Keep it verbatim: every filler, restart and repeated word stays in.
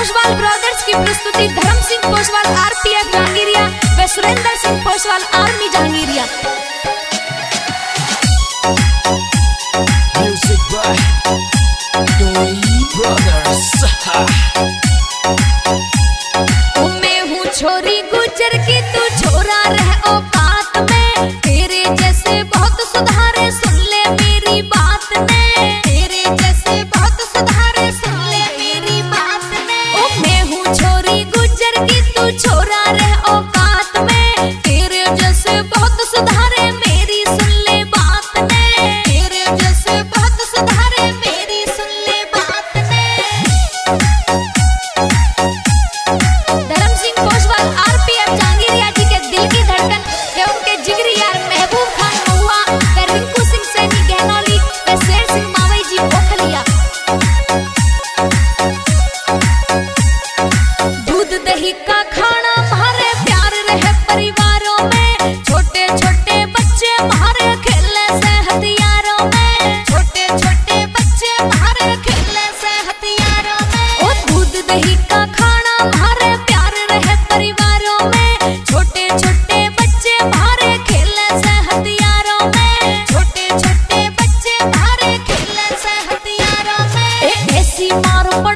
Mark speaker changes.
Speaker 1: Poswal brothers की प्रस्तुति धर्म सिंह पोसवाल आरपीएफ जहांगीरिया व Surendra Singh Poswal army Jahangiriya.
Speaker 2: Music by Doi Brothers।
Speaker 1: मैं हूँ छोरी गुजर की, तू छोरा रह औकात में, तेरे जैसे बहुत सुधारे सुन ले मेरी बात ने, तेरे जैसे बहुत सुधारे सुन ले मेरी बात ने। ओ मैं हूँ छोरी गुजर की, तू छोरा रह औकात में, तेरे जैसे बहुत सुधारे मेरी सुन ले बात ने, तेरे जैसे बहुत सुधारे मेरी सुन ले बात ने। धर्म सिंह पोसवाल आरपीएफ जहांगीरिया जी के दिल की धड़कन वे उनके जिगरी यार महबूब खान महुआ व रिंकू सिंह सैनी गहनौली व शेर सिंह मावई जी ओखलिया। दूध दही का खाना हमारे प्यार रहे परिवारों में, छोटे छोटे बच्चे हमारे खेलने से हथियारों में, छोटे छोटे बच्चे हमारे खेलने से हथियारों में। ओ दूध दही का खाना हमारे प्यार रहे परिवारों में, छोटे छोटे बच्चे हमारे खेलने से हथियारों में, छोटे छोटे बच्चे हमारे खेलने से हथियारों में। ए, ऐसी मारो